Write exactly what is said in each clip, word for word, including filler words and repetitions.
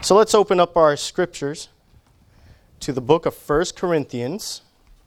So let's open up our scriptures to the book of First Corinthians.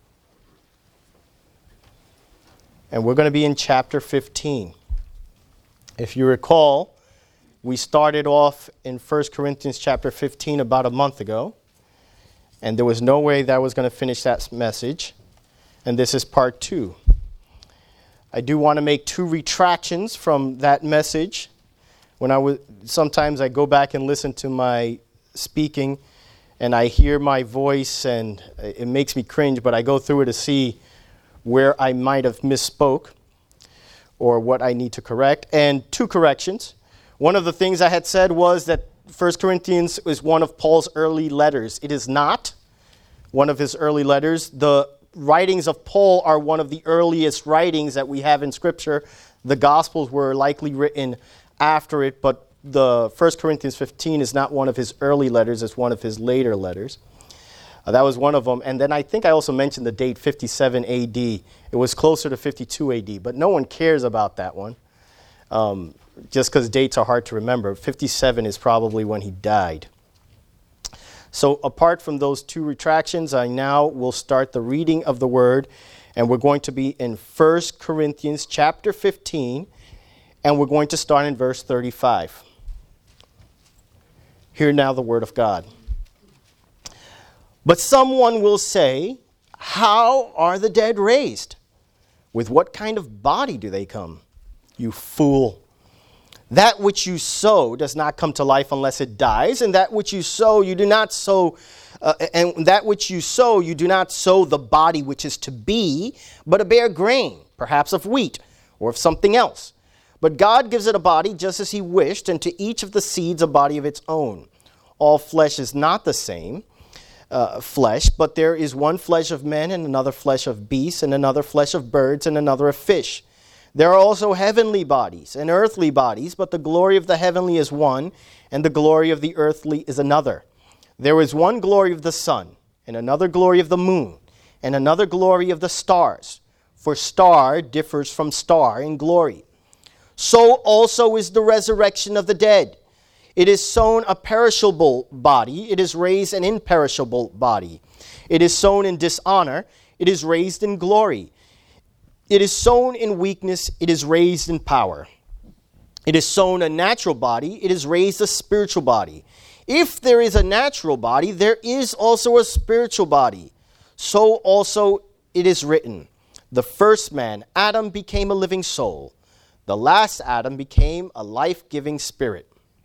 And we're going to be in chapter fifteen. If you recall, we started off in First Corinthians chapter fifteen about a month ago. And there was no way that I was going to finish that message. And this is part two. I do want to make two retractions from that message. When I was, sometimes I go back and listen to my speaking, and I hear my voice, and it makes me cringe, but I go through it to see where I might have misspoke or what I need to correct. And two corrections. One of the things I had said was that First Corinthians is one of Paul's early letters. It is not one of his early letters. The writings of Paul are one of the earliest writings that we have in Scripture. The Gospels were likely written after it, but the First Corinthians fifteen is not one of his early letters. It's one of his later letters. Uh, that was one of them. And then I think I also mentioned the date fifty-seven A D. It was closer to fifty-two A D, but no one cares about that one. Um, just because dates are hard to remember. fifty-seven is probably when he died. So apart from those two retractions, I now will start the reading of the word, and we're going to be in First Corinthians chapter fifteen, and we're going to start in verse thirty-five. Hear now the word of God. But someone will say, how are the dead raised? With what kind of body do they come? You fool. That which you sow does not come to life unless it dies, and that which you sow, you do not sow, uh, and that which you sow, you do not sow the body which is to be, but a bare grain, perhaps of wheat, or of something else. But God gives it a body just as he wished, and to each of the seeds a body of its own. All flesh is not the same uh, flesh, but there is one flesh of men, and another flesh of beasts, and another flesh of birds, and another of fish. There are also heavenly bodies and earthly bodies, but the glory of the heavenly is one, and the glory of the earthly is another. There is one glory of the sun, and another glory of the moon, and another glory of the stars. For star differs from star in glory. So also is the resurrection of the dead. It is sown a perishable body, it is raised an imperishable body. It is sown in dishonor, it is raised in glory. It is sown in weakness, it is raised in power. It is sown a natural body, it is raised a spiritual body. If there is a natural body, there is also a spiritual body. So also it is written, the first man, Adam, became a living soul. The last Adam became a life-giving spirit.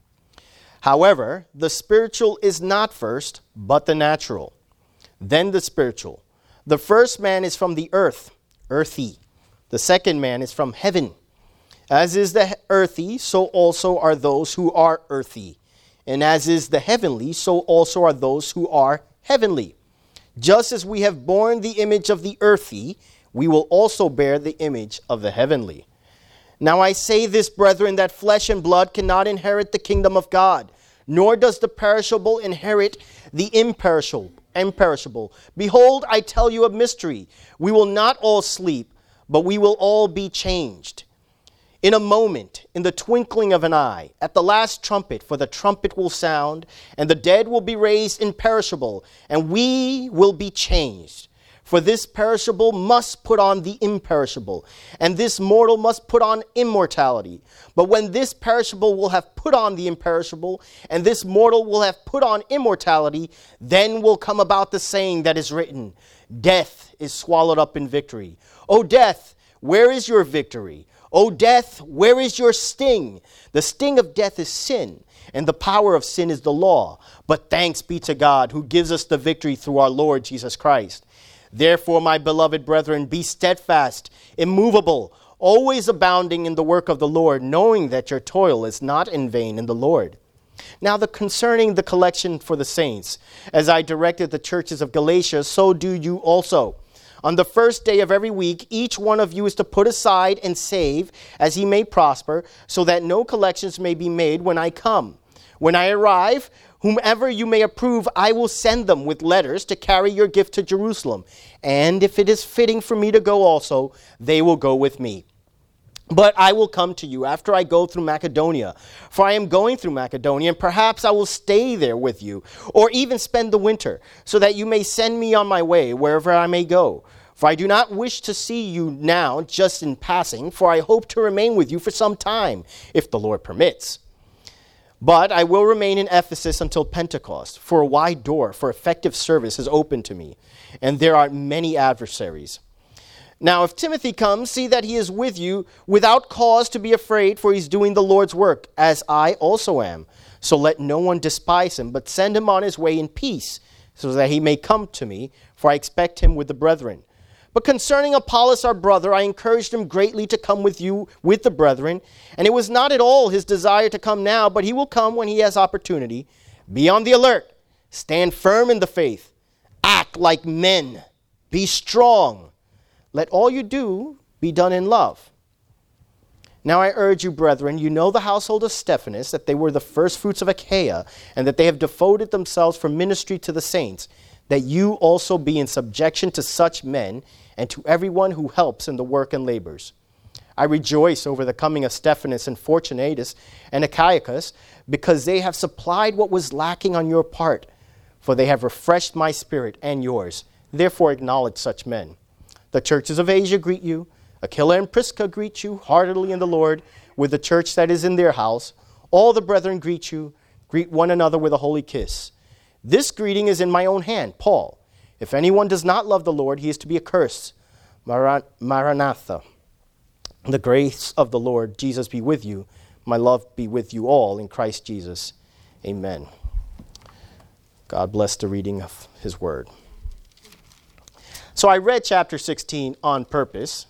However, the spiritual is not first, but the natural. Then the spiritual. The first man is from the earth, earthy. The second man is from heaven. As is the earthy, so also are those who are earthy. And as is the heavenly, so also are those who are heavenly. Just as we have borne the image of the earthy, we will also bear the image of the heavenly. Now I say this, brethren, that flesh and blood cannot inherit the kingdom of God, nor does the perishable inherit the imperishable. imperishable. Behold, I tell you a mystery. We will not all sleep, but we will all be changed. In a moment, in the twinkling of an eye, at the last trumpet, for the trumpet will sound, and the dead will be raised imperishable, and we will be changed. For this perishable must put on the imperishable, and this mortal must put on immortality. But when this perishable will have put on the imperishable, and this mortal will have put on immortality, then will come about the saying that is written, death is swallowed up in victory. O death, where is your victory? O death, where is your sting? The sting of death is sin, and the power of sin is the law. But thanks be to God who gives us the victory through our Lord Jesus Christ. Therefore, my beloved brethren, be steadfast, immovable, always abounding in the work of the Lord, knowing that your toil is not in vain in the Lord. Now, the concerning the collection for the saints, as I directed the churches of Galatia, so do you also. On the first day of every week, each one of you is to put aside and save as he may prosper, so that no collections may be made when I come. When I arrive, whomever you may approve, I will send them with letters to carry your gift to Jerusalem. And if it is fitting for me to go also, they will go with me. But I will come to you after I go through Macedonia, for I am going through Macedonia, and perhaps I will stay there with you, or even spend the winter, so that you may send me on my way wherever I may go. For I do not wish to see you now just in passing, for I hope to remain with you for some time, if the Lord permits. But I will remain in Ephesus until Pentecost, for a wide door for effective service is open to me, and there are many adversaries. Now, if Timothy comes, see that he is with you without cause to be afraid, for he's doing the Lord's work, as I also am. So let no one despise him, but send him on his way in peace, so that he may come to me, for I expect him with the brethren. But concerning Apollos our brother, I encouraged him greatly to come with you with the brethren, and it was not at all his desire to come now, but he will come when he has opportunity. Be on the alert, stand firm in the faith, act like men, be strong. Let all you do be done in love. Now I urge you, brethren, you know the household of Stephanas, that they were the first fruits of Achaia, and that they have devoted themselves for ministry to the saints, that you also be in subjection to such men, and to everyone who helps in the work and labors. I rejoice over the coming of Stephanas and Fortunatus and Achaicus, because they have supplied what was lacking on your part, for they have refreshed my spirit and yours. Therefore acknowledge such men. The churches of Asia greet you. Aquila and Prisca greet you heartily in the Lord, with the church that is in their house. All the brethren greet you. Greet one another with a holy kiss. This greeting is in my own hand, Paul. If anyone does not love the Lord, he is to be accursed. Maran- Maranatha. The grace of the Lord Jesus be with you. My love be with you all in Christ Jesus. Amen. God bless the reading of his word. So I read chapter sixteen on purpose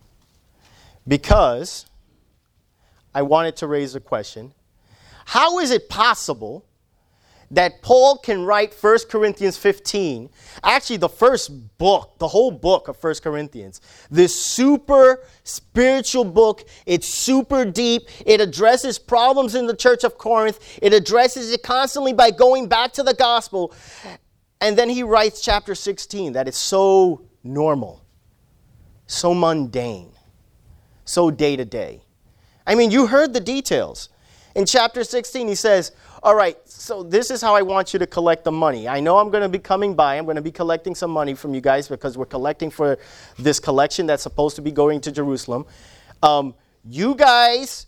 because I wanted to raise a question. How is it possible that Paul can write First Corinthians fifteen, actually the first book, the whole book of First Corinthians, this super spiritual book? It's super deep. It addresses problems in the church of Corinth. It addresses it constantly by going back to the gospel. And then he writes chapter sixteen that is so normal, so mundane, so day-to-day. I mean, you heard the details. In chapter sixteen, he says, all right, so this is how I want you to collect the money. I know I'm going to be coming by. I'm going to be collecting some money from you guys because we're collecting for this collection that's supposed to be going to Jerusalem. Um, you guys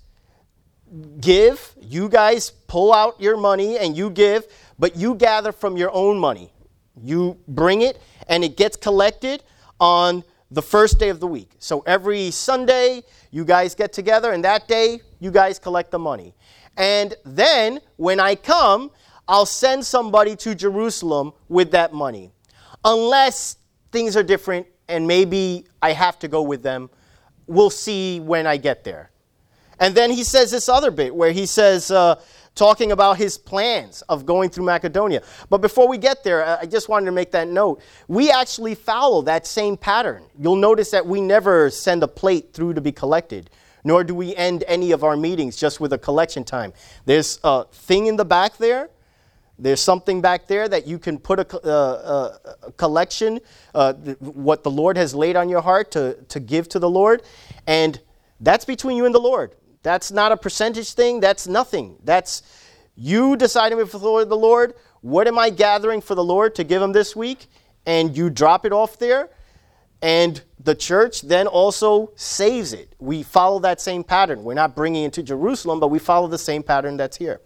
give. You guys pull out your money and you give, but you gather from your own money. You bring it, and it gets collected on the first day of the week. So every Sunday, you guys get together, and that day, you guys collect the money. And then, when I come, I'll send somebody to Jerusalem with that money. Unless things are different, and maybe I have to go with them. We'll see when I get there. And then he says this other bit, where he says... Uh, talking about his plans of going through Macedonia. But before we get there, I just wanted to make that note. We actually follow that same pattern. You'll notice that we never send a plate through to be collected, nor do we end any of our meetings just with a collection time. There's a thing in the back there. There's something back there that you can put a, uh, a collection, uh, what the Lord has laid on your heart to, to give to the Lord. And that's between you and the Lord. That's not a percentage thing. That's nothing. That's you deciding before the Lord, what am I gathering for the Lord to give him this week? And you drop it off there. And the church then also saves it. We follow that same pattern. We're not bringing it to Jerusalem, but we follow the same pattern that's here.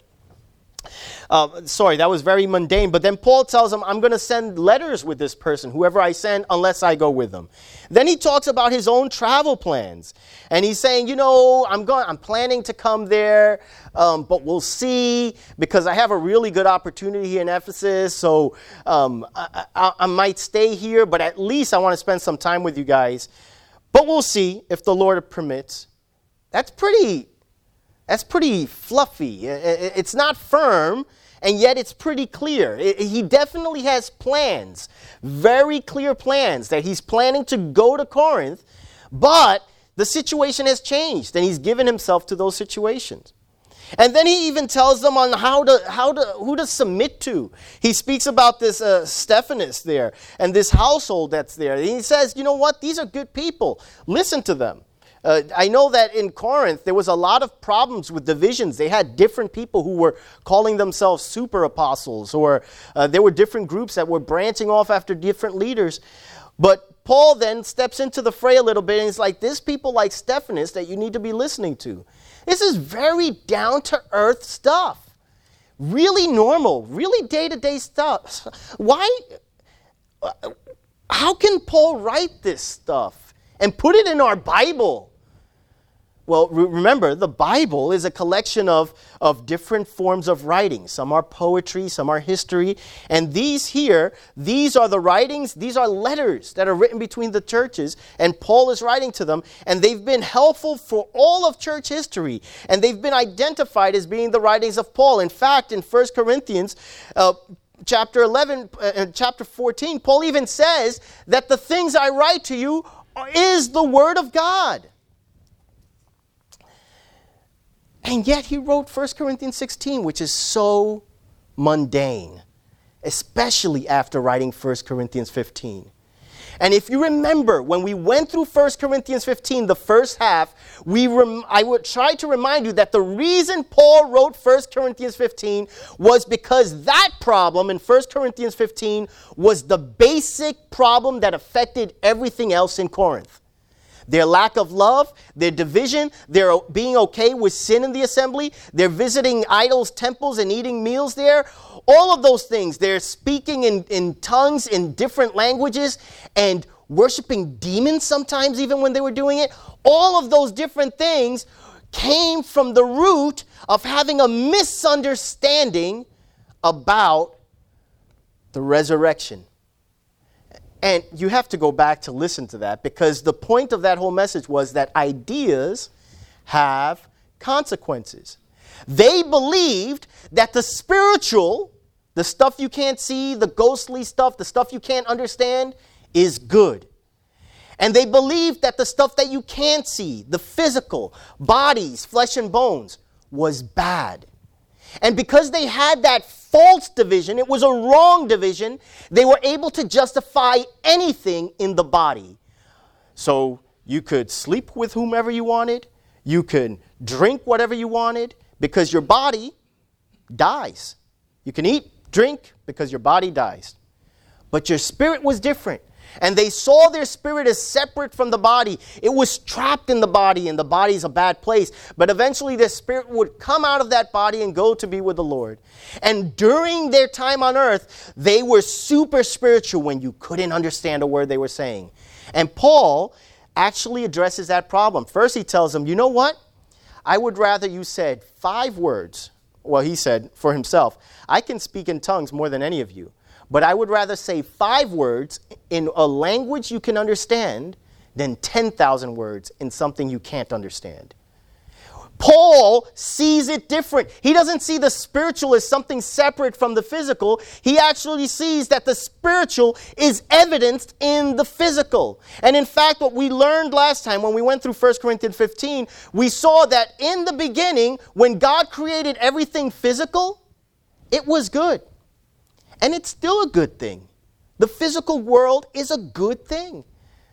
Uh, sorry, that was very mundane. But then Paul tells him, I'm going to send letters with this person, whoever I send, unless I go with them. Then he talks about his own travel plans. And he's saying, you know, I'm going, I'm planning to come there, um, but we'll see, because I have a really good opportunity here in Ephesus. So um, I, I, I might stay here, but at least I want to spend some time with you guys. But we'll see if the Lord permits. That's pretty... That's pretty fluffy. It's not firm, and yet it's pretty clear. He definitely has plans, very clear plans, that he's planning to go to Corinth, but the situation has changed, and he's given himself to those situations. And then he even tells them on how to, how to, who to submit to. He speaks about this uh, Stephanas there, and this household that's there. And he says, you know what? These are good people. Listen to them. Uh, I know that in Corinth, there was a lot of problems with divisions. They had different people who were calling themselves super apostles, or uh, there were different groups that were branching off after different leaders. But Paul then steps into the fray a little bit, and he's like, there's people like Stephanus that you need to be listening to. This is very down-to-earth stuff. Really normal, really day-to-day stuff. Why? How can Paul write this stuff and put it in our Bible? Well, re- remember, the Bible is a collection of, of different forms of writing. Some are poetry, some are history. And these here, these are the writings, these are letters that are written between the churches. And Paul is writing to them. And they've been helpful for all of church history. And they've been identified as being the writings of Paul. In fact, in First Corinthians, uh, chapter eleven, uh, chapter fourteen, Paul even says that the things I write to you is the Word of God. And yet he wrote First Corinthians sixteen, which is so mundane, especially after writing First Corinthians fifteen. And if you remember, when we went through First Corinthians fifteen, the first half, we rem- I would try to remind you that the reason Paul wrote First Corinthians fifteen was because that problem in First Corinthians fifteen was the basic problem that affected everything else in Corinth. Their lack of love, their division, their being okay with sin in the assembly, their visiting idols' temples and eating meals there, all of those things. They're speaking in, in tongues in different languages and worshiping demons sometimes even when they were doing it. All of those different things came from the root of having a misunderstanding about the resurrection. And you have to go back to listen to that, because the point of that whole message was that ideas have consequences. They believed that the spiritual, the stuff you can't see, the ghostly stuff, the stuff you can't understand, is good. And they believed that the stuff that you can't see, the physical, bodies, flesh and bones, was bad. And because they had that false division, it was a wrong division, they were able to justify anything in the body. So you could sleep with whomever you wanted, you could drink whatever you wanted, because your body dies. You can eat, drink, because your body dies. But your spirit was different. And they saw their spirit as separate from the body. It was trapped in the body, and the body is a bad place. But eventually their spirit would come out of that body and go to be with the Lord. And during their time on earth, they were super spiritual when you couldn't understand a word they were saying. And Paul actually addresses that problem. First he tells them, you know what? I would rather you said five words. Well, he said for himself, I can speak in tongues more than any of you. But I would rather say five words in a language you can understand than ten thousand words in something you can't understand. Paul sees it different. He doesn't see the spiritual as something separate from the physical. He actually sees that the spiritual is evidenced in the physical. And in fact, what we learned last time when we went through First Corinthians fifteen, we saw that in the beginning, when God created everything physical, it was good. And it's still a good thing. The physical world is a good thing.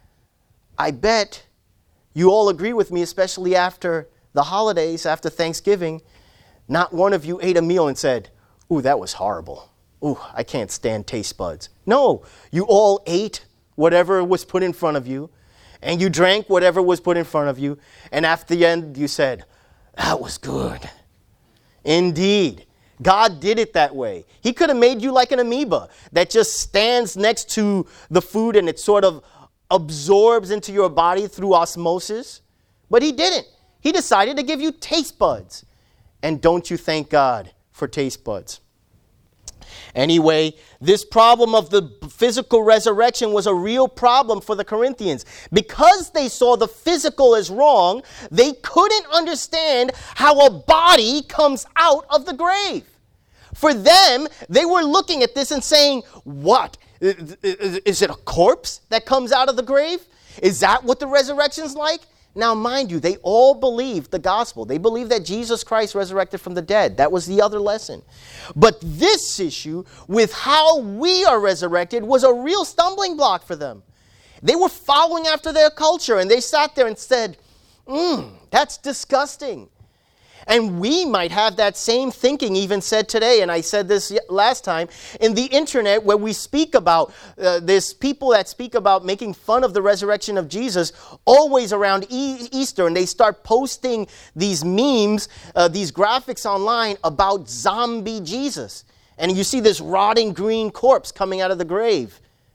I bet you all agree with me, especially after the holidays, after Thanksgiving. Not one of you ate a meal and said, ooh, that was horrible. Ooh, I can't stand taste buds. No, you all ate whatever was put in front of you, and you drank whatever was put in front of you, and after the end you said, that was good. Indeed. God did it that way. He could have made you like an amoeba that just stands next to the food and it sort of absorbs into your body through osmosis. But he didn't. He decided to give you taste buds. And don't you thank God for taste buds? Anyway, this problem of the physical resurrection was a real problem for the Corinthians. Because they saw the physical as wrong, they couldn't understand how a body comes out of the grave. For them, they were looking at this and saying, what? Is it a corpse that comes out of the grave? Is that what the resurrection's like? Now, mind you, they all believed the gospel. They believed that Jesus Christ resurrected from the dead. That was the other lesson. But this issue with how we are resurrected was a real stumbling block for them. They were following after their culture, and they sat there and said, Mm, that's disgusting. And we might have that same thinking even said today, and I said this last time, in the internet where we speak about, uh, there's people that speak about making fun of the resurrection of Jesus always around e- Easter, and they start posting these memes, uh, these graphics online about zombie Jesus. And you see this rotting green corpse coming out of the grave.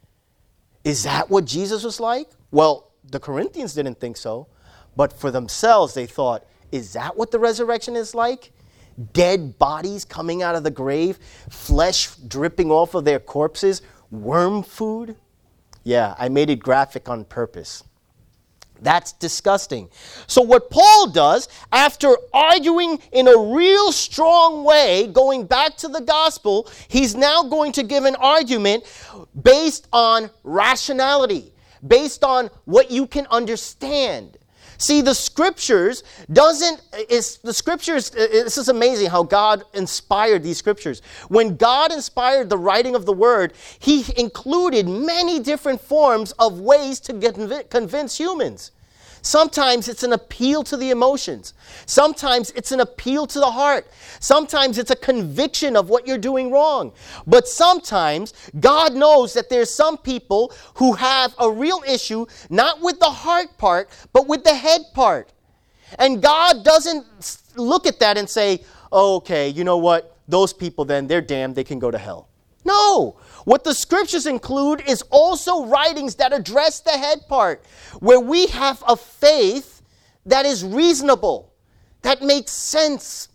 Is that what Jesus was like? Well, the Corinthians didn't think so, but for themselves they thought, is that what the resurrection is like? Dead bodies coming out of the grave, flesh dripping off of their corpses, worm food? Yeah, I made it graphic on purpose. That's disgusting. So what Paul does, after arguing in a real strong way, going back to the gospel, he's now going to give an argument based on rationality, based on what you can understand. See, the scriptures doesn't, is the scriptures, this is amazing how God inspired these scriptures. When God inspired the writing of the word, he included many different forms of ways to get, convince humans. Sometimes it's an appeal to the emotions. Sometimes it's an appeal to the heart. Sometimes it's a conviction of what you're doing wrong. But sometimes God knows that there's some people who have a real issue, not with the heart part, but with the head part. And God doesn't look at that and say, oh, okay, you know what? Those people then, they're damned. They can go to hell. No. What the scriptures include is also writings that address the head part, where we have a faith that is reasonable, that makes sense,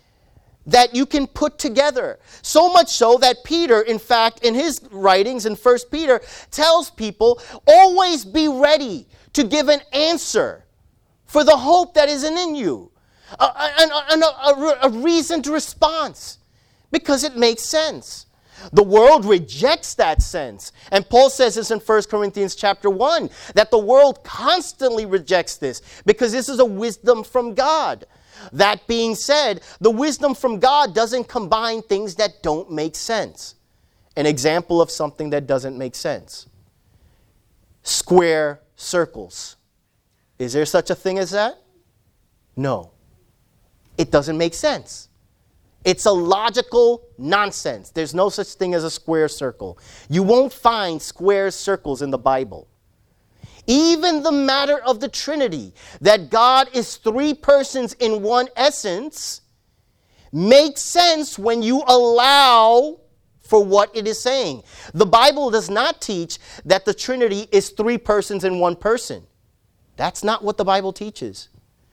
that you can put together. So much so that Peter, in fact, in his writings in First Peter, tells people, always be ready to give an answer for the hope that is in you, a, a, a, a, a reasoned response, because it makes sense. The world rejects that sense. And Paul says this in First Corinthians chapter one, that the world constantly rejects this because this is a wisdom from God. That being said, the wisdom from God doesn't combine things that don't make sense. An example of something that doesn't make sense. Square circles. Is there such a thing as that? No. It doesn't make sense. It's a logical nonsense. There's no such thing as a square circle. You won't find square circles in the Bible. Even the matter of the Trinity, that God is three persons in one essence, makes sense when you allow for what it is saying. The Bible does not teach that the Trinity is three persons in one person. That's not what the Bible teaches.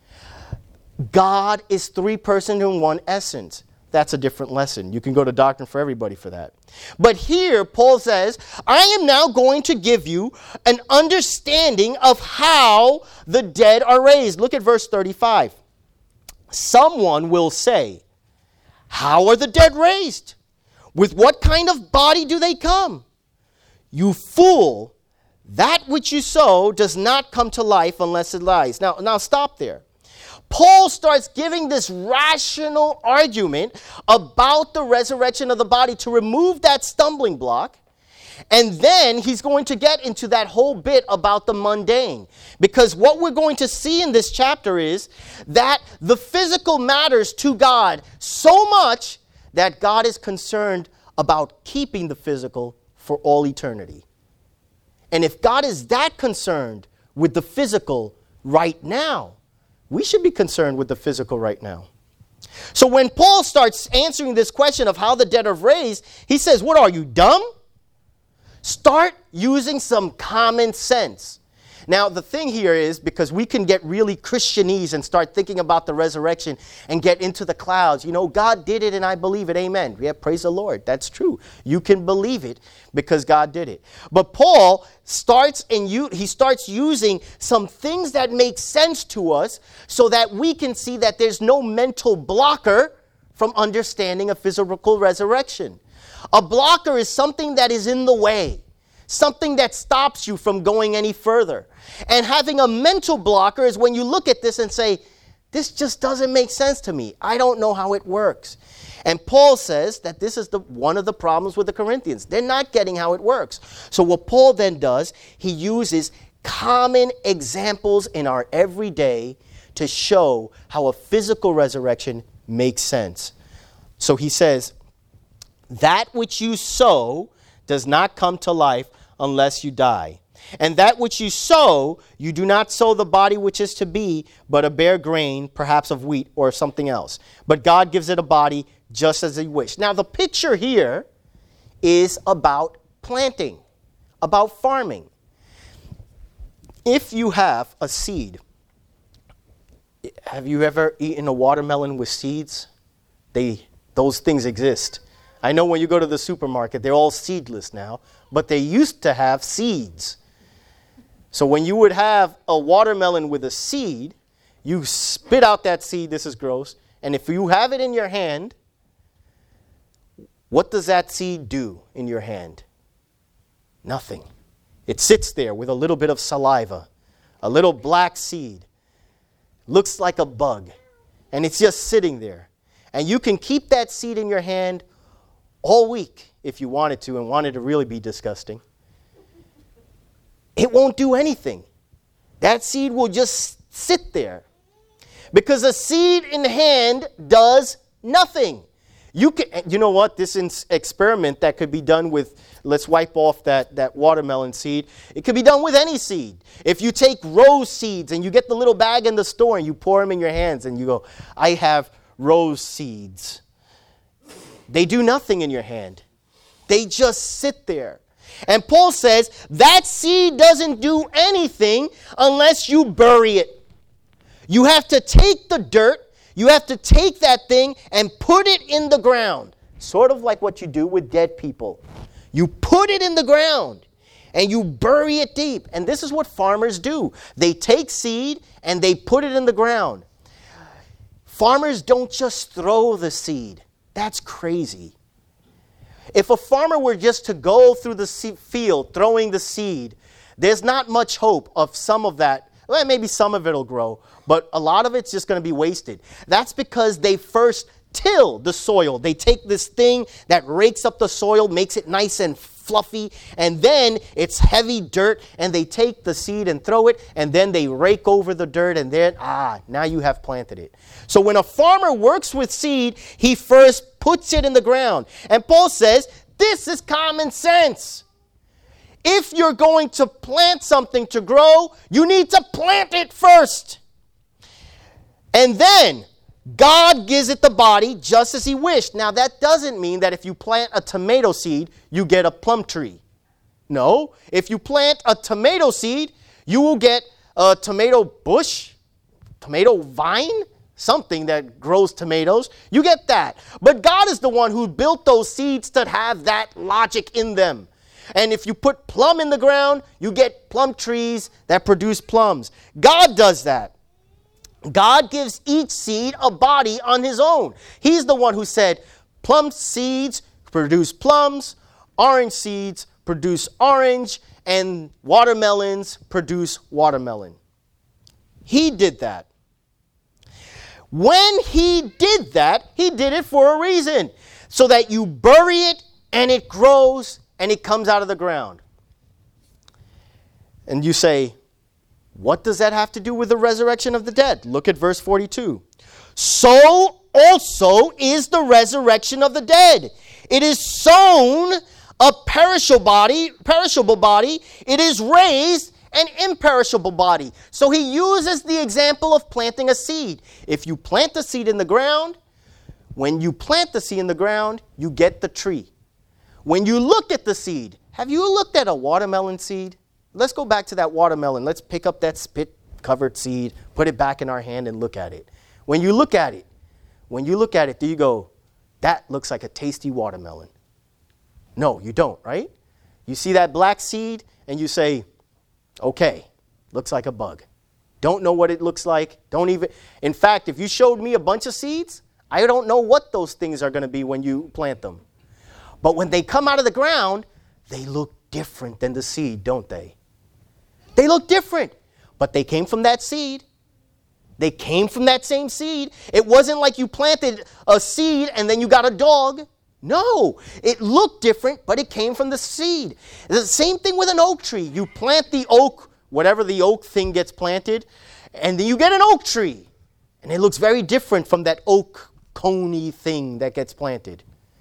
God is three persons in one essence. That's a different lesson. You can go to Doctrine for Everybody for that. But here, Paul says, I am now going to give you an understanding of how the dead are raised. Look at verse thirty-five. Someone will say, how are the dead raised? With what kind of body do they come? You fool, that which you sow does not come to life unless it lies. Now, now stop there. Paul starts giving this rational argument about the resurrection of the body to remove that stumbling block. And then he's going to get into that whole bit about the mundane. Because what we're going to see in this chapter is that the physical matters to God so much that God is concerned about keeping the physical for all eternity. And if God is that concerned with the physical right now, we should be concerned with the physical right now. So when Paul starts answering this question of how the dead are raised, he says, what are you, dumb? Start using some common sense. Now, the thing here is, because we can get really Christianese and start thinking about the resurrection and get into the clouds. You know, God did it and I believe it. Amen. Yeah, praise the Lord. That's true. You can believe it because God did it. But Paul starts and you he starts using some things that make sense to us so that we can see that there's no mental blocker from understanding a physical resurrection. A blocker is something that is in the way. Something that stops you from going any further. And having a mental blocker is when you look at this and say, this just doesn't make sense to me. I don't know how it works. And Paul says that this is the one of the problems with the Corinthians. They're not getting how it works. So what Paul then does, he uses common examples in our everyday to show how a physical resurrection makes sense. So he says, that which you sow does not come to life unless you die. And that which you sow, you do not sow the body which is to be, but a bare grain, perhaps of wheat or something else. But God gives it a body just as he wished. Now the picture here is about planting, about farming. If you have a seed, have you ever eaten a watermelon with seeds? They, those things exist. I know when you go to the supermarket, they're all seedless now, but they used to have seeds. So when you would have a watermelon with a seed, you spit out that seed, this is gross, and if you have it in your hand, what does that seed do in your hand? Nothing. It sits there with a little bit of saliva, a little black seed. Looks like a bug, and it's just sitting there. And you can keep that seed in your hand all week if you wanted to and wanted to really be disgusting. It won't do anything. That seed will just sit there. Because a seed in the hand does nothing. You can, you know what? This is experiment that could be done with, let's wipe off that, that watermelon seed. It could be done with any seed. If you take rose seeds and you get the little bag in the store and you pour them in your hands and you go, I have rose seeds. They do nothing in your hand. They just sit there. And Paul says that seed doesn't do anything unless you bury it. You have to take the dirt, you have to take that thing and put it in the ground. Sort of like what you do with dead people. You put it in the ground and you bury it deep. And this is what farmers do. They take seed and they put it in the ground. Farmers don't just throw the seed. That's crazy. If a farmer were just to go through the field throwing the seed, there's not much hope of some of that. Well, maybe some of it will grow, but a lot of it's just going to be wasted. That's because they first till the soil. They take this thing that rakes up the soil, makes it nice and fluffy, and then it's heavy dirt, and they take the seed and throw it, and then they rake over the dirt, and then, ah, now you have planted it. So when a farmer works with seed, he first puts it in the ground. And Paul says, this is common sense. If you're going to plant something to grow, you need to plant it first. And then God gives it the body just as he wished. Now, that doesn't mean that if you plant a tomato seed, you get a plum tree. No. If you plant a tomato seed, you will get a tomato bush, tomato vine, something that grows tomatoes. You get that. But God is the one who built those seeds to have that logic in them. And if you put plum in the ground, you get plum trees that produce plums. God does that. God gives each seed a body on his own. He's the one who said, plum seeds produce plums, orange seeds produce orange, and watermelons produce watermelon. He did that. When he did that, he did it for a reason. So that you bury it and it grows and it comes out of the ground. And you say, what does that have to do with the resurrection of the dead? Look at verse forty-two. So also is the resurrection of the dead. It is sown a perishable body, perishable body. It is raised an imperishable body. So he uses the example of planting a seed. If you plant the seed in the ground, when you plant the seed in the ground, you get the tree. When you look at the seed, have you looked at a watermelon seed? Let's go back to that watermelon. Let's pick up that spit-covered seed, put it back in our hand and look at it. When you look at it, when you look at it, do you go, that looks like a tasty watermelon? No, you don't, right? You see that black seed and you say, okay, looks like a bug. Don't know what it looks like. Don't even, in fact, if you showed me a bunch of seeds, I don't know what those things are going to be when you plant them. But when they come out of the ground, they look different than the seed, don't they? They look different, but they came from that seed. They came from that same seed. It wasn't like you planted a seed and then you got a dog. No, it looked different, but it came from the seed. The same thing with an oak tree. You plant the oak, whatever the oak thing gets planted, And then you get an oak tree. And it looks very different from that oak coney thing that gets planted.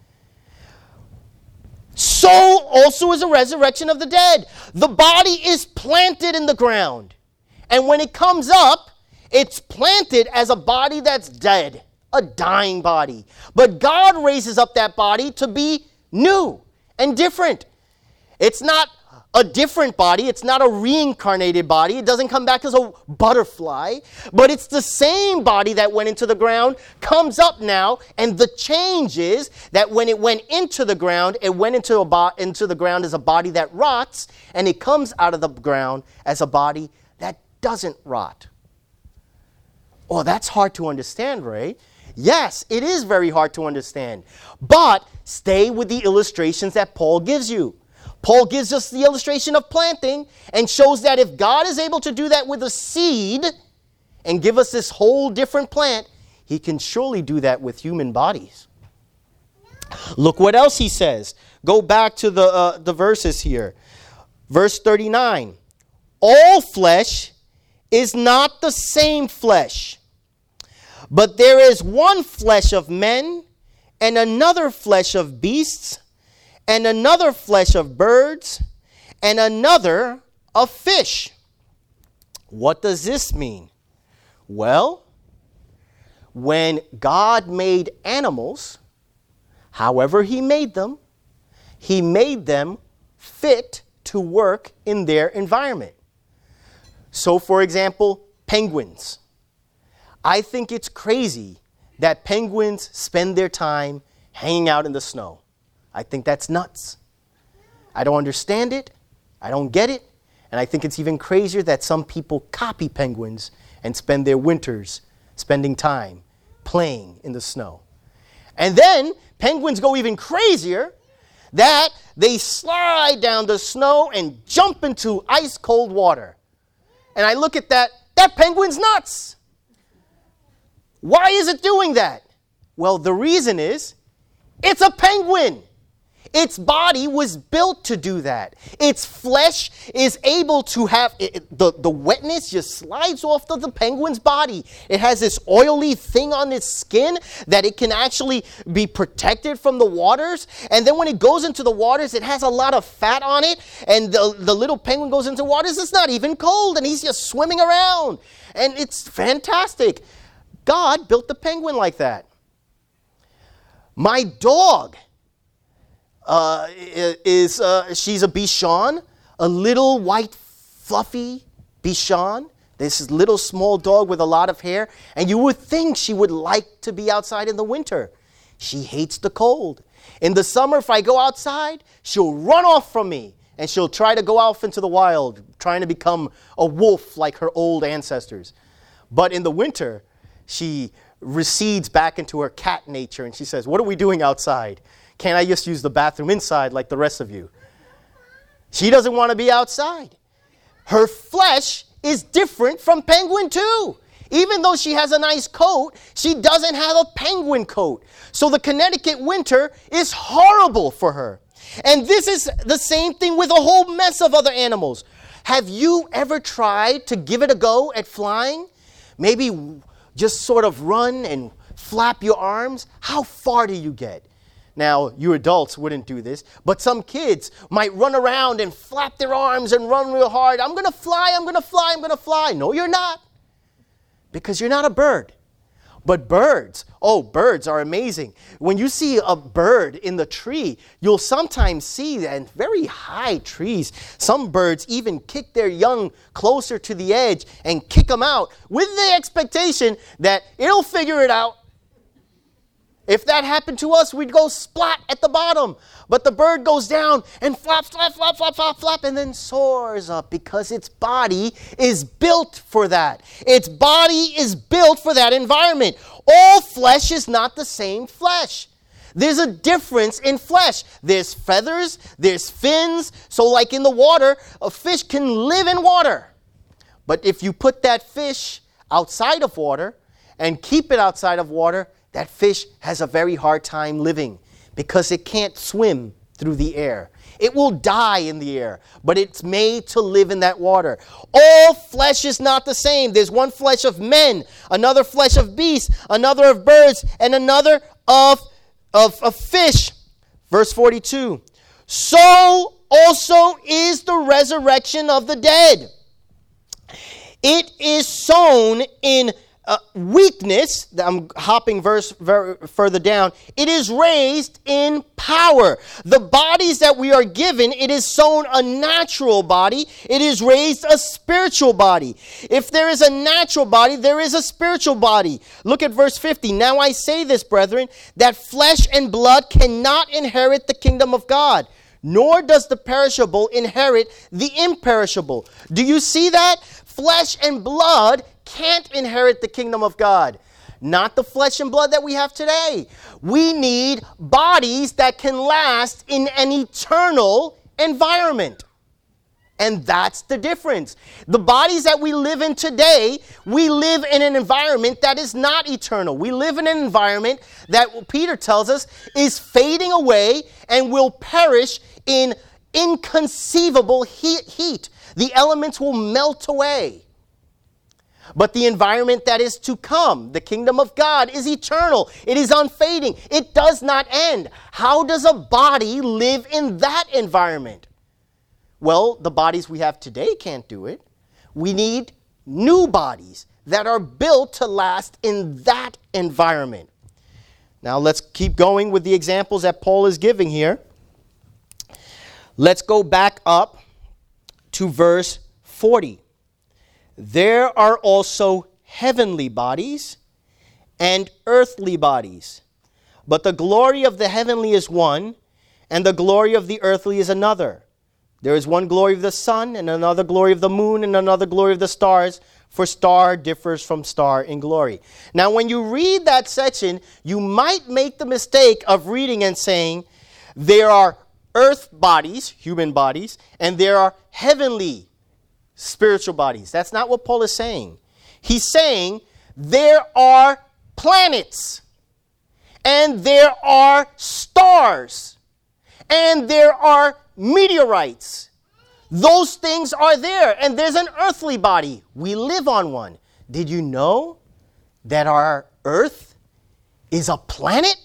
So also is a resurrection of the dead. The body is planted in the ground. And when it comes up, it's planted as a body that's dead, a dying body. But God raises up that body to be new and different. It's not a different body. It's not a reincarnated body. It doesn't come back as a butterfly. But it's the same body that went into the ground, comes up now. And the change is that when it went into the ground, it went into, a bo- into the ground as a body that rots. And it comes out of the ground as a body that doesn't rot. Oh, that's hard to understand, Ray. Yes, it is very hard to understand. But stay with the illustrations that Paul gives you. Paul gives us the illustration of planting and shows that if God is able to do that with a seed and give us this whole different plant, he can surely do that with human bodies. Look what else he says. Go back to the, uh, the verses here. Verse thirty-nine. All flesh is not the same flesh, but there is one flesh of men, and another flesh of beasts, and another flesh of birds, and another of fish. What does this mean? Well, when God made animals, however he made them, he made them fit to work in their environment. So, for example, penguins. I think it's crazy that penguins spend their time hanging out in the snow. I think that's nuts. I don't understand it. I don't get it. And I think it's even crazier that some people copy penguins and spend their winters spending time playing in the snow. And then penguins go even crazier that they slide down the snow and jump into ice cold water. And I look at that, that penguin's nuts. Why is it doing that? Well, the reason is, it's a penguin. Its body was built to do that. Its flesh is able to have, it, the, the wetness just slides off of the penguin's body. It has this oily thing on its skin that it can actually be protected from the waters. And then when it goes into the waters, it has a lot of fat on it. And the, the little penguin goes into waters, it's not even cold. And he's just swimming around. And it's fantastic. God built the penguin like that. My dog uh, is, uh, she's a Bichon, a little white fluffy Bichon. This little small dog with a lot of hair. And you would think she would like to be outside in the winter. She hates the cold. In the summer, if I go outside, she'll run off from me. And she'll try to go off into the wild, trying to become a wolf like her old ancestors. But in the winter, she recedes back into her cat nature and she says, what are we doing outside? Can't I just use the bathroom inside like the rest of you? She doesn't want to be outside. Her flesh is different from penguin too. Even though she has a nice coat, she doesn't have a penguin coat. So the Connecticut winter is horrible for her. And this is the same thing with a whole mess of other animals. Have you ever tried to give it a go at flying? Maybe just sort of run and flap your arms. How far do you get? Now, you adults wouldn't do this, but some kids might run around and flap their arms and run real hard. I'm going to fly, I'm going to fly, I'm going to fly. No, you're not, because you're not a bird. But birds, oh, birds are amazing. When you see a bird in the tree, you'll sometimes see that in very high trees, some birds even kick their young closer to the edge and kick them out with the expectation that it'll figure it out. If that happened to us, we'd go splat at the bottom. But the bird goes down and flaps, flap, flap, flap, flap, flap, and then soars up because its body is built for that. Its body is built for that environment. All flesh is not the same flesh. There's a difference in flesh. There's feathers, there's fins. So like in the water, a fish can live in water. But if you put that fish outside of water and keep it outside of water, that fish has a very hard time living because it can't swim through the air. It will die in the air, but it's made to live in that water. All flesh is not the same. There's one flesh of men, another flesh of beasts, another of birds, and another of, of, of fish. Verse forty-two. So also is the resurrection of the dead. It is sown in uh, weakness. I'm hopping verse very, further down. It is raised in power. The bodies that we are given, it is sown a natural body. It is raised a spiritual body. If there is a natural body, there is a spiritual body. Look at verse fifty. Now I say this, brethren, that flesh and blood cannot inherit the kingdom of God, nor does the perishable inherit the imperishable. Do you see that? Flesh and blood can't inherit the kingdom of God. Not the flesh and blood that we have today. We need bodies that can last in an eternal environment. And that's the difference. The bodies that we live in today, we live in an environment that is not eternal. We live in an environment that Peter tells us is fading away and will perish in inconceivable heat. The elements will melt away. But the environment that is to come, the kingdom of God, is eternal. It is unfading. It does not end. How does a body live in that environment? Well, the bodies we have today can't do it. We need new bodies that are built to last in that environment. Now let's keep going with the examples that Paul is giving here. Let's go back up to verse forty. There are also heavenly bodies and earthly bodies. But the glory of the heavenly is one, and the glory of the earthly is another. There is one glory of the sun, and another glory of the moon, and another glory of the stars, for star differs from star in glory. Now, when you read that section, you might make the mistake of reading and saying, there are earth bodies, human bodies, and there are heavenly spiritual bodies. That's not what Paul is saying. He's saying there are planets, and there are stars, and there are meteorites. Those things are there, and there's an earthly body. We live on one. Did you know that our Earth is a planet?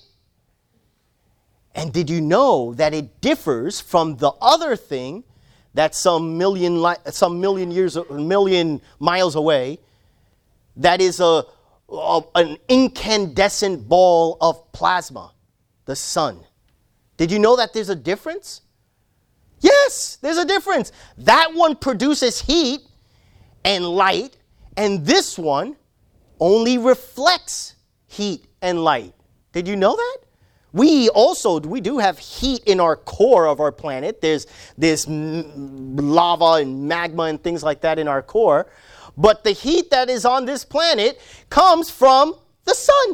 And did you know that it differs from the other thing that's some million li- some million years, million miles away? That is a, a an incandescent ball of plasma, the sun. Did you know that there's a difference? Yes, there's a difference. That one produces heat and light, and this one only reflects heat and light. Did you know that? We also, we do have heat in our core of our planet. There's this lava and magma and things like that in our core. But the heat that is on this planet comes from the sun.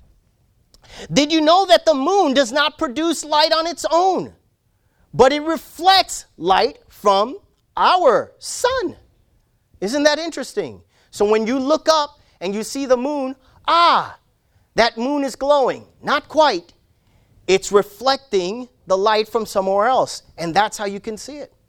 Did you know that the moon does not produce light on its own, but it reflects light from our sun? Isn't that interesting? So when you look up and you see the moon, ah, that moon is glowing. Not quite. It's reflecting the light from somewhere else, and that's how you can see it.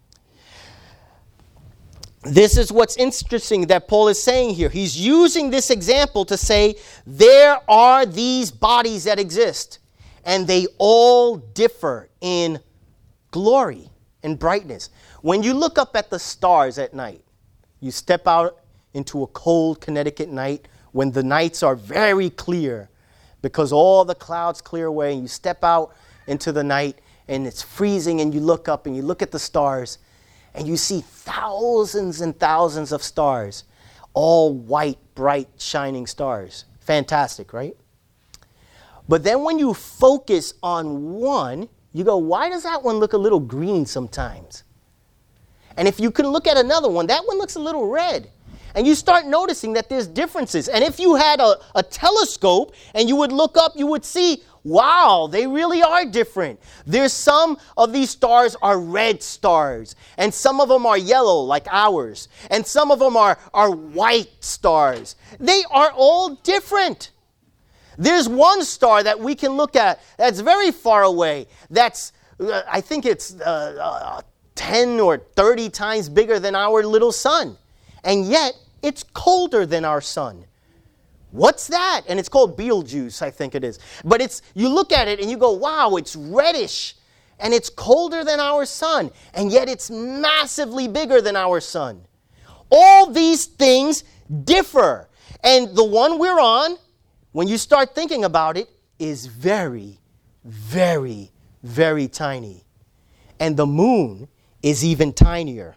This is what's interesting that Paul is saying here. He's using this example to say there are these bodies that exist, and they all differ in glory and brightness. When you look up at the stars at night, you step out into a cold Connecticut night when the nights are very clear because all the clouds clear away, and you step out into the night and it's freezing, and you look up and you look at the stars and you see thousands and thousands of stars, all white, bright, shining stars. Fantastic, right? But then when you focus on one, you go, why does that one look a little green sometimes? And if you can look at another one, that one looks a little red. And you start noticing that there's differences. And if you had a, a telescope and you would look up, you would see, wow, they really are different. There's some of these stars are red stars, and some of them are yellow like ours, and some of them are, are white stars. They are all different. There's one star that we can look at that's very far away, that's I think it's uh, uh, ten or thirty times bigger than our little sun. And yet, it's colder than our sun. What's that? And it's called Betelgeuse, I think it is. But it's, you look at it and you go, wow, it's reddish. And it's colder than our sun. And yet it's massively bigger than our sun. All these things differ. And the one we're on, when you start thinking about it, is very, very, very tiny. And the moon is even tinier.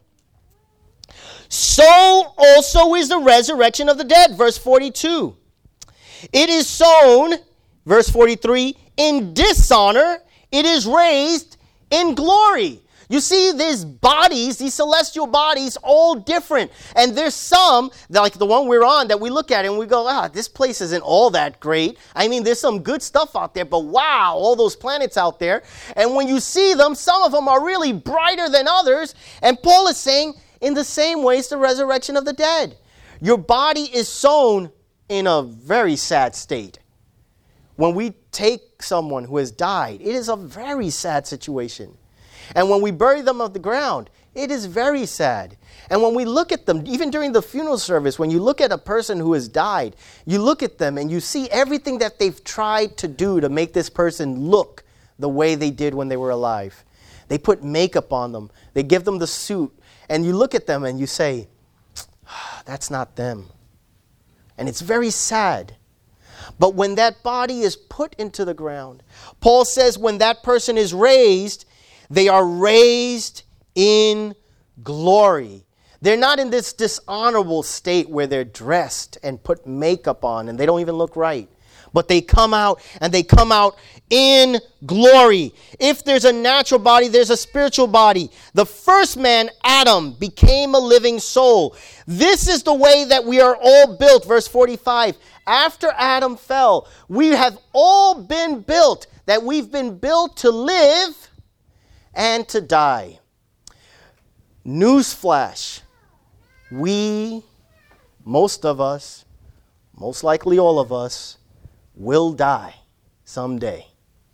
So also is the resurrection of the dead. Verse forty-two. It is sown, verse forty-three, in dishonor. It is raised in glory. You see, these bodies, these celestial bodies, all different. And there's some, like the one we're on, that we look at and we go, ah, this place isn't all that great. I mean, there's some good stuff out there, but wow, all those planets out there. And when you see them, some of them are really brighter than others. And Paul is saying, in the same way, it's the resurrection of the dead. Your body is sown in a very sad state. When we take someone who has died, it is a very sad situation. And when we bury them on the ground, it is very sad. And when we look at them, even during the funeral service, when you look at a person who has died, you look at them and you see everything that they've tried to do to make this person look the way they did when they were alive. They put makeup on them. They give them the suit. And you look at them and you say, ah, that's not them. And it's very sad. But when that body is put into the ground, Paul says when that person is raised, they are raised in glory. They're not in this dishonorable state where they're dressed and put makeup on and they don't even look right. But they come out and they come out in glory. If there's a natural body, there's a spiritual body. The first man, Adam, became a living soul. This is the way that we are all built. Verse forty-five. After Adam fell, we have all been built, that we've been built to live and to die. Newsflash. We, most of us, most likely all of us, will die someday.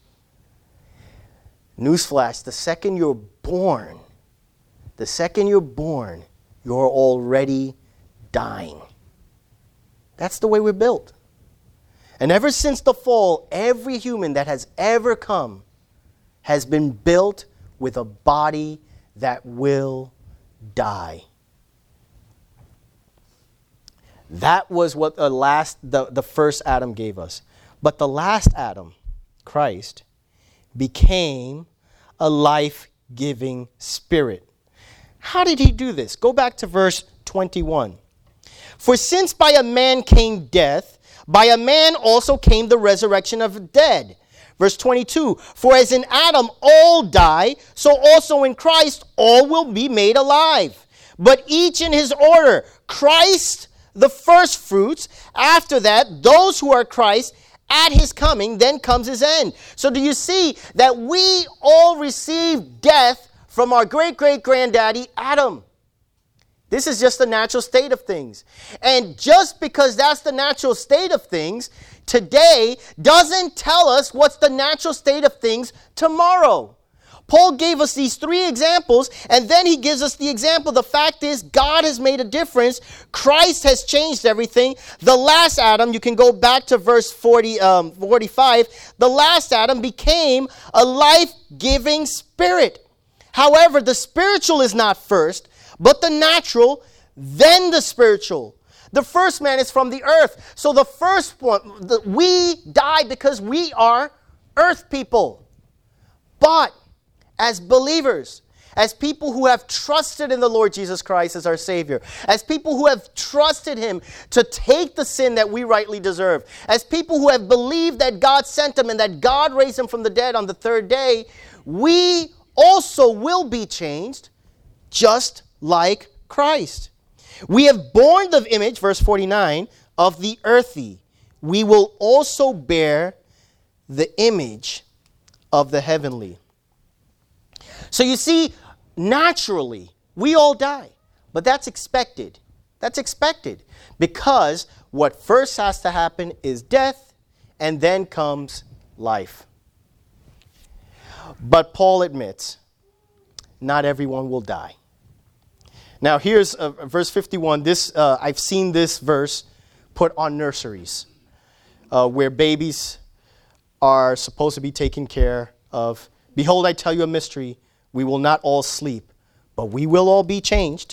Newsflash, the second you're born, the second you're born, you're already dying. That's the way we're built. And ever since the fall, every human that has ever come has been built with a body that will die. That was what the last, the, the first Adam gave us. But the last Adam, Christ, became a life-giving spirit. How did he do this? Go back to verse twenty-one. For since by a man came death, by a man also came the resurrection of the dead. Verse twenty-two, for as in Adam all die, so also in Christ all will be made alive. But each in his order, Christ the first fruits, after that those who are Christ, at his coming, then comes his end. So do you see that we all received death from our great-great-granddaddy Adam? This is just the natural state of things. And just because that's the natural state of things today doesn't tell us what's the natural state of things tomorrow. Paul gave us these three examples, and then he gives us the example. The fact is, God has made a difference. Christ has changed everything. The last Adam, you can go back to verse forty, um, forty-five. The last Adam became a life-giving spirit. However, the spiritual is not first, but the natural, then the spiritual. The first man is from the earth. So the first one, the, we die because we are earth people. But as believers, as people who have trusted in the Lord Jesus Christ as our Savior, as people who have trusted Him to take the sin that we rightly deserve, as people who have believed that God sent Him and that God raised Him from the dead on the third day, we also will be changed just like Christ. We have borne the image, verse forty-nine, of the earthy. We will also bear the image of the heavenly. So you see, naturally, we all die. But that's expected. That's expected. Because what first has to happen is death, and then comes life. But Paul admits, not everyone will die. Now here's uh, verse fifty-one. This uh, I've seen this verse put on nurseries uh, where babies are supposed to be taken care of. Behold, I tell you a mystery. We will not all sleep, but we will all be changed.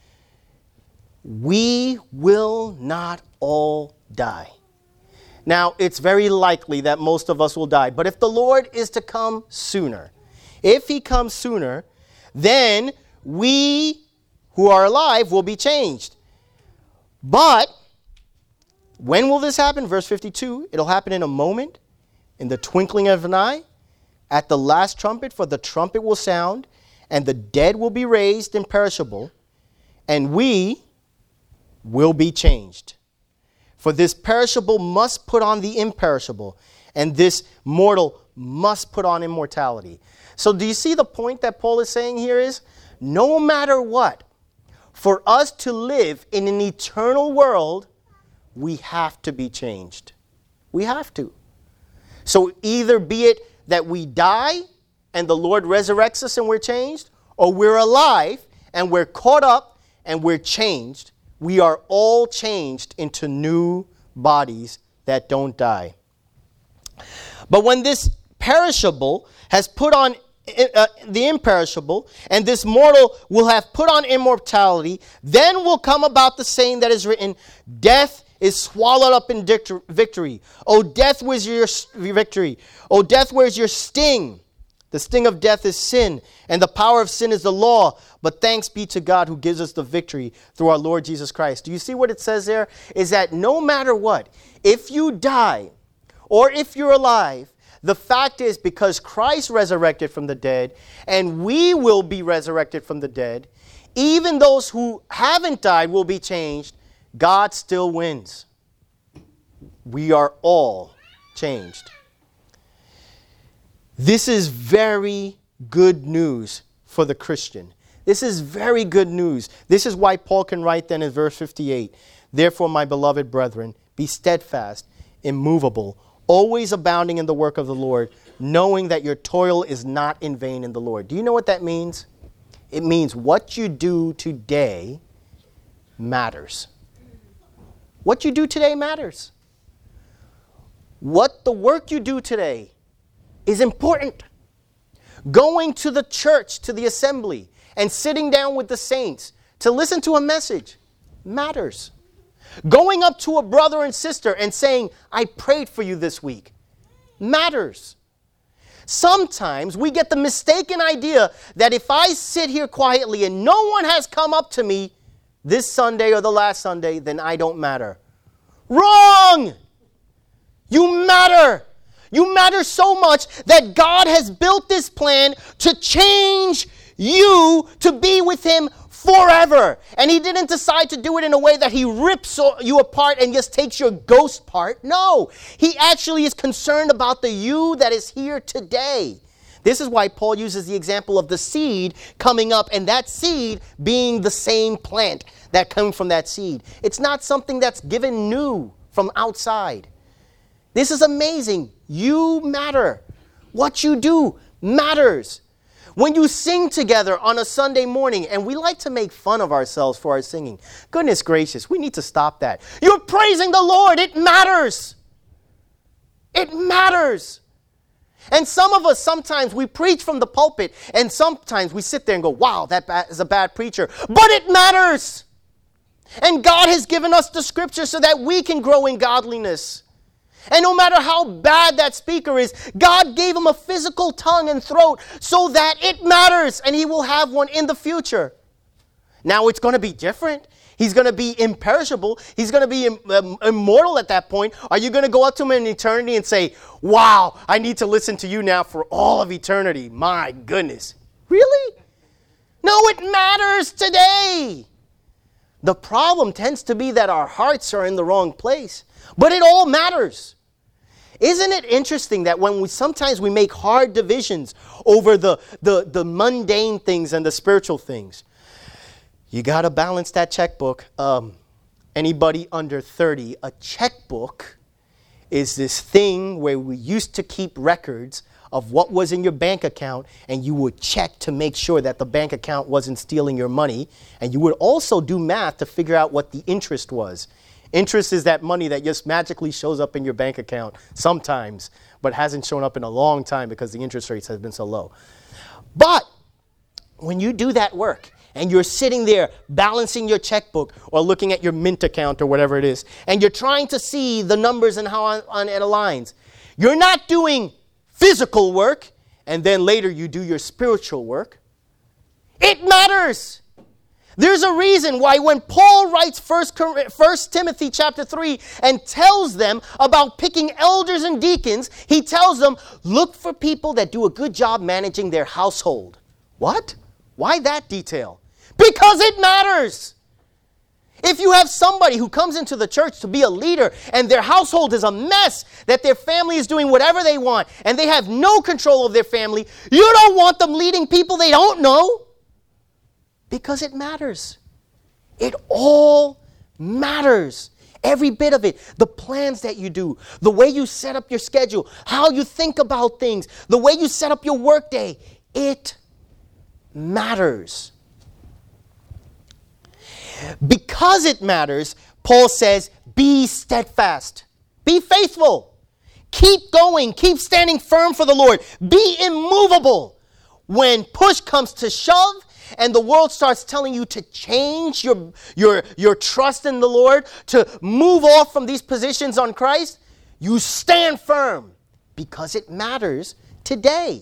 We will not all die. Now, it's very likely that most of us will die. But if the Lord is to come sooner, if he comes sooner, then we who are alive will be changed. But when will this happen? Verse fifty-two, it'll happen in a moment, in the twinkling of an eye, at the last trumpet, for the trumpet will sound, and the dead will be raised imperishable, and we will be changed. For this perishable must put on the imperishable, and this mortal must put on immortality. So do you see the point that Paul is saying here is, no matter what, for us to live in an eternal world, we have to be changed. We have to. So either be it that we die and the Lord resurrects us and we're changed, or we're alive and we're caught up and we're changed. We are all changed into new bodies that don't die. But when this perishable has put on uh, the imperishable, and this mortal will have put on immortality, then will come about the saying that is written, death is swallowed up in victory. O death, where's your victory? O death, where's your sting? The sting of death is sin, and the power of sin is the law. But thanks be to God who gives us the victory through our Lord Jesus Christ. Do you see what it says there? Is that no matter what, if you die or if you're alive, the fact is because Christ resurrected from the dead, and we will be resurrected from the dead, even those who haven't died will be changed. God still wins. We are all changed. This is very good news for the Christian. This is very good news. This is why Paul can write then in verse fifty-eight, therefore, my beloved brethren, be steadfast, immovable, always abounding in the work of the Lord, knowing that your toil is not in vain in the Lord. Do you know what that means? It means what you do today matters. What you do today matters. What the work you do today is important. Going to the church, to the assembly, and sitting down with the saints to listen to a message matters. Going up to a brother and sister and saying, I prayed for you this week, matters. Sometimes we get the mistaken idea that if I sit here quietly and no one has come up to me this Sunday or the last Sunday, then I don't matter. Wrong! You matter. You matter so much that God has built this plan to change you to be with Him forever. And He didn't decide to do it in a way that He rips you apart and just takes your ghost part. No, He actually is concerned about the you that is here today. This is why Paul uses the example of the seed coming up and that seed being the same plant that comes from that seed. It's not something that's given new from outside. This is amazing. You matter. What you do matters. When you sing together on a Sunday morning, and we like to make fun of ourselves for our singing. Goodness gracious, we need to stop that. You're praising the Lord. It matters. It matters. And some of us, sometimes we preach from the pulpit, and sometimes we sit there and go, wow, that is a bad preacher. But it matters. And God has given us the scripture so that we can grow in godliness. And no matter how bad that speaker is, God gave him a physical tongue and throat so that it matters, and he will have one in the future. Now it's going to be different. He's going to be imperishable. He's going to be im- um, immortal at that point. Are you going to go up to him in eternity and say, wow, I need to listen to you now for all of eternity? My goodness. Really? No, it matters today. The problem tends to be that our hearts are in the wrong place. But it all matters. Isn't it interesting that when we sometimes we make hard divisions over the, the, the mundane things and the spiritual things? You got to balance that checkbook. Um, anybody under thirty, a checkbook is this thing where we used to keep records of what was in your bank account, and you would check to make sure that the bank account wasn't stealing your money. And you would also do math to figure out what the interest was. Interest is that money that just magically shows up in your bank account sometimes, but hasn't shown up in a long time because the interest rates have been so low. But when you do that work and you're sitting there balancing your checkbook or looking at your Mint account or whatever it is, and you're trying to see the numbers and how on, on it aligns, you're not doing physical work and then later you do your spiritual work. It matters. There's a reason why when Paul writes First Timothy chapter three and tells them about picking elders and deacons, he tells them, look for people that do a good job managing their household. What? Why that detail? Because it matters. If you have somebody who comes into the church to be a leader and their household is a mess, that their family is doing whatever they want and they have no control of their family, you don't want them leading people they don't know. Because it matters. It all matters. Every bit of it. The plans that you do. The way you set up your schedule. How you think about things. The way you set up your workday. It matters. Because it matters, Paul says, be steadfast. Be faithful. Keep going. Keep standing firm for the Lord. Be immovable. When push comes to shove, and the world starts telling you to change your, your, your trust in the Lord, to move off from these positions on Christ, you stand firm because it matters today.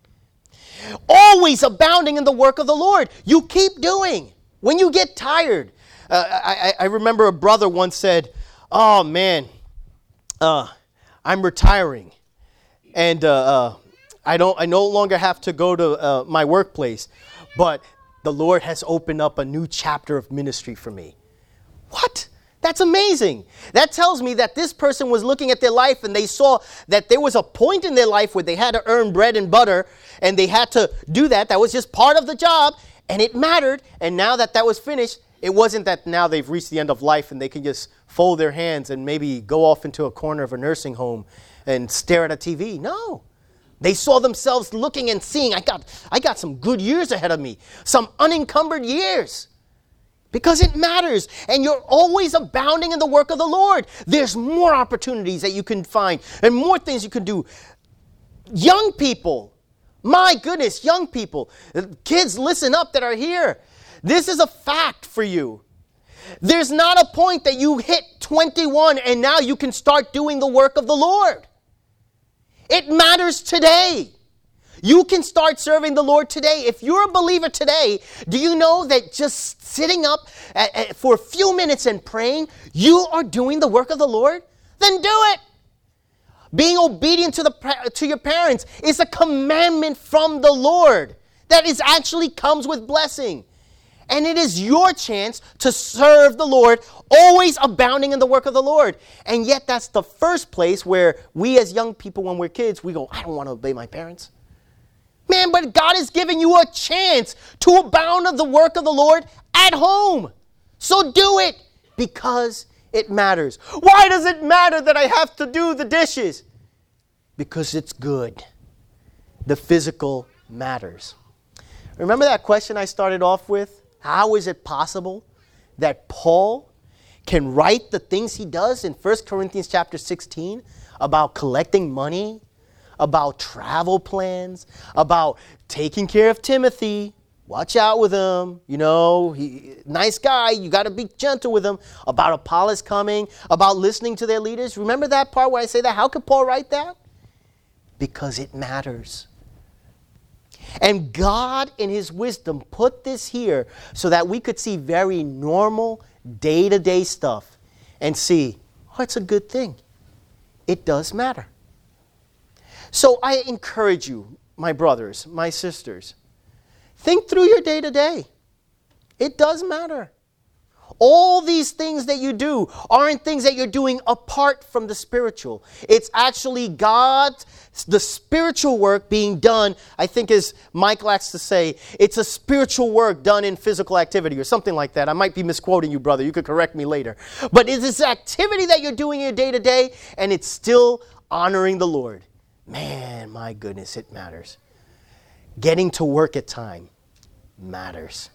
Always abounding in the work of the Lord. You keep doing. When you get tired. Uh, I, I remember a brother once said, oh man, uh, I'm retiring. And uh, uh, I don't. I no longer have to go to uh, my workplace. But the Lord has opened up a new chapter of ministry for me. What? That's amazing. That tells me that this person was looking at their life and they saw that there was a point in their life where they had to earn bread and butter and they had to do that. That was just part of the job and it mattered. And now that that was finished, it wasn't that now they've reached the end of life and they can just fold their hands and maybe go off into a corner of a nursing home and stare at a T V. No. They saw themselves looking and seeing, I got, I got some good years ahead of me, some unencumbered years. Because it matters, and you're always abounding in the work of the Lord. There's more opportunities that you can find, and more things you can do. Young people, my goodness, young people, kids, listen up that are here. This is a fact for you. There's not a point that you hit twenty-one and now you can start doing the work of the Lord. It matters today. You can start serving the Lord today. If you're a believer today, do you know that just sitting up at, at, for a few minutes and praying, you are doing the work of the Lord? Then do it. Being obedient to the to your parents is a commandment from the Lord that is actually comes with blessing. And it is your chance to serve the Lord, always abounding in the work of the Lord. And yet that's the first place where we as young people, when we're kids, we go, I don't want to obey my parents. Man, but God is giving you a chance to abound in the work of the Lord at home. So do it because it matters. Why does it matter that I have to do the dishes? Because it's good. The physical matters. Remember that question I started off with? How is it possible that Paul can write the things he does in First Corinthians chapter sixteen about collecting money, about travel plans, about taking care of Timothy? Watch out with him. You know, he, nice guy. You got to be gentle with him. About Apollos coming, about listening to their leaders. Remember that part where I say that? How could Paul write that? Because it matters. And God, in His wisdom, put this here so that we could see very normal, day-to-day stuff and see, oh, it's a good thing. It does matter. So I encourage you, my brothers, my sisters, think through your day-to-day. It does matter. All these things that you do aren't things that you're doing apart from the spiritual. It's actually God, the spiritual work being done, I think as Mike likes to say, it's a spiritual work done in physical activity or something like that. I might be misquoting you, brother. You could correct me later. But it's this activity that you're doing in your day-to-day, and it's still honoring the Lord. Man, my goodness, it matters. Getting to work at time matters.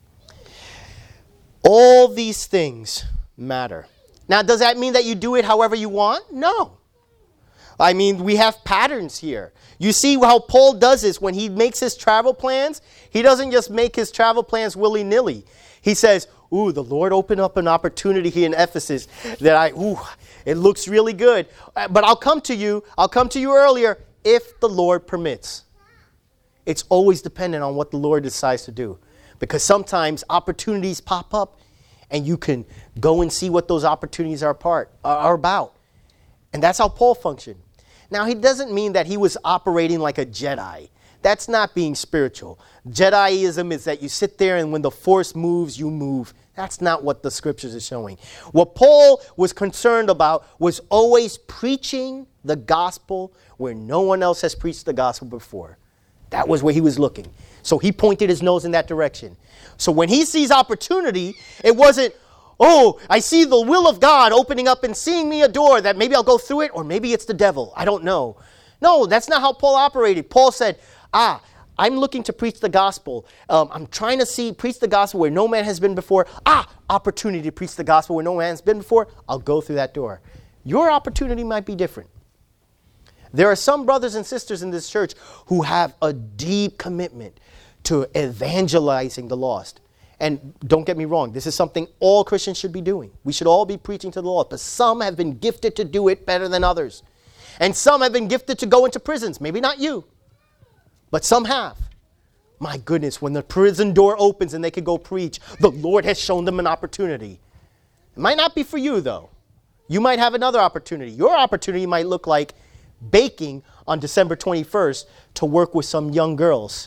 All these things matter. Now, does that mean that you do it however you want? No. I mean, we have patterns here. You see how Paul does this when he makes his travel plans? He doesn't just make his travel plans willy-nilly. He says, ooh, the Lord opened up an opportunity here in Ephesus that I, ooh, it looks really good. But I'll come to you, I'll come to you earlier if the Lord permits. It's always dependent on what the Lord decides to do. Because sometimes opportunities pop up and you can go and see what those opportunities are, part, are about. And that's how Paul functioned. Now, he doesn't mean that he was operating like a Jedi. That's not being spiritual. Jediism is that you sit there and when the force moves, you move. That's not what the scriptures are showing. What Paul was concerned about was always preaching the gospel where no one else has preached the gospel before. That was where he was looking. So he pointed his nose in that direction. So when he sees opportunity, it wasn't, oh, I see the will of God opening up and seeing me a door that maybe I'll go through it, or maybe it's the devil. I don't know. No, that's not how Paul operated. Paul said, ah, I'm looking to preach the gospel. Um, I'm trying to see, preach the gospel where no man has been before. Ah, opportunity to preach the gospel where no man has been before. I'll go through that door. Your opportunity might be different. There are some brothers and sisters in this church who have a deep commitment to evangelizing the lost. And don't get me wrong, this is something all Christians should be doing. We should all be preaching to the lost. But some have been gifted to do it better than others. And some have been gifted to go into prisons. Maybe not you, but some have. My goodness, when the prison door opens and they can go preach, the Lord has shown them an opportunity. It might not be for you, though. You might have another opportunity. Your opportunity might look like baking on December twenty-first to work with some young girls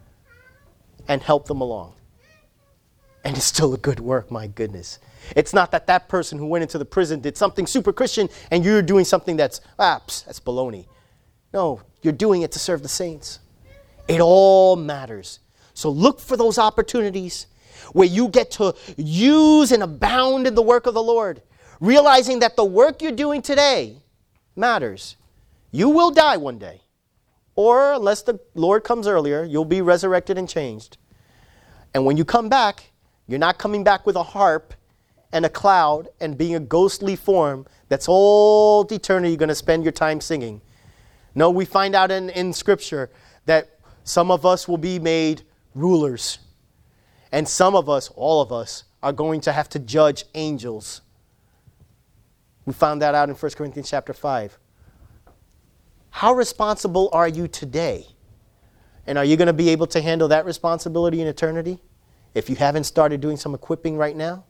and help them along. And it's still a good work, my goodness. It's not that that person who went into the prison did something super Christian and you're doing something that's, ah, pss, that's baloney. No, you're doing it to serve the saints. It all matters. So look for those opportunities where you get to use and abound in the work of the Lord, realizing that the work you're doing today matters. You will die one day. Or, unless the Lord comes earlier, you'll be resurrected and changed. And when you come back, you're not coming back with a harp and a cloud and being a ghostly form that's all eternity you're going to spend your time singing. No, we find out in, in Scripture that some of us will be made rulers. And some of us, all of us, are going to have to judge angels. We found that out in First Corinthians chapter five. How responsible are you today? And are you going to be able to handle that responsibility in eternity if you haven't started doing some equipping right now?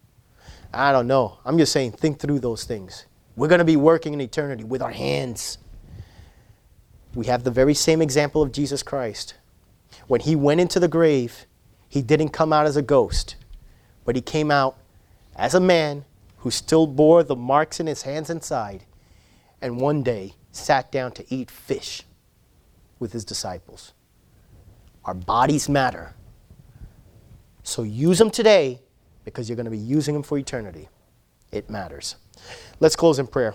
I don't know. I'm just saying, think through those things. We're going to be working in eternity with our hands. We have the very same example of Jesus Christ. When he went into the grave, he didn't come out as a ghost, but he came out as a man who still bore the marks in his hands and side, and one day sat down to eat fish with his disciples. Our bodies matter. So use them today because you're going to be using them for eternity. It matters. Let's close in prayer.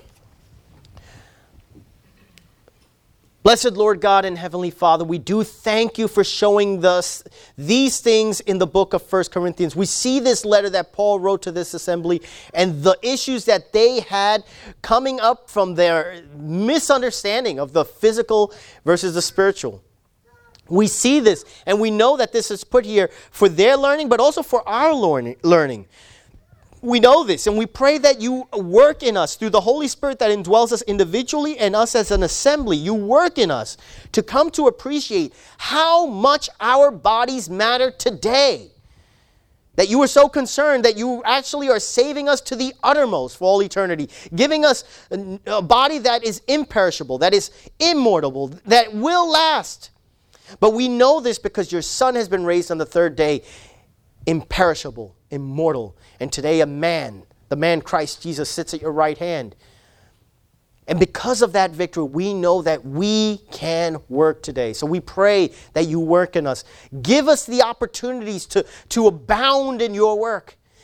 Blessed Lord God and Heavenly Father, we do thank you for showing us these things in the book of First Corinthians. We see this letter that Paul wrote to this assembly and the issues that they had coming up from their misunderstanding of the physical versus the spiritual. We see this and we know that this is put here for their learning, but also for our learning. We know this, and we pray that you work in us through the Holy Spirit that indwells us individually and us as an assembly. You work in us to come to appreciate how much our bodies matter today. That you are so concerned that you actually are saving us to the uttermost for all eternity, giving us a body that is imperishable, that is immortal, that will last. But we know this because your Son has been raised on the third day, imperishable, immortal. And today a man, the man Christ Jesus, sits at your right hand. And because of that victory, we know that we can work today. So we pray that you work in us. Give us the opportunities to, to abound in your work.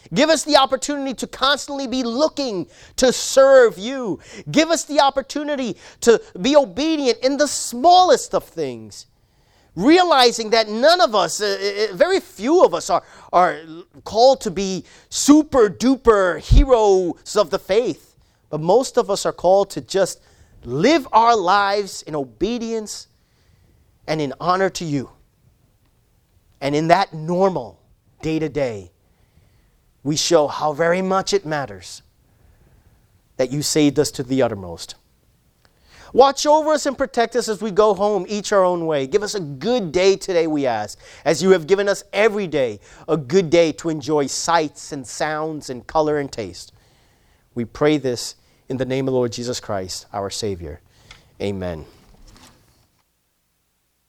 Give us the opportunity to constantly be looking to serve you. Give us the opportunity to be obedient in the smallest of things. Realizing that none of us, uh, very few of us are, are called to be super duper heroes of the faith. But most of us are called to just live our lives in obedience and in honor to you. And in that normal day to day, we show how very much it matters that you saved us to the uttermost. Watch over us and protect us as we go home, each our own way. Give us a good day today, we ask, as you have given us every day a good day to enjoy sights and sounds and color and taste. We pray this in the name of the Lord Jesus Christ, our Savior. Amen.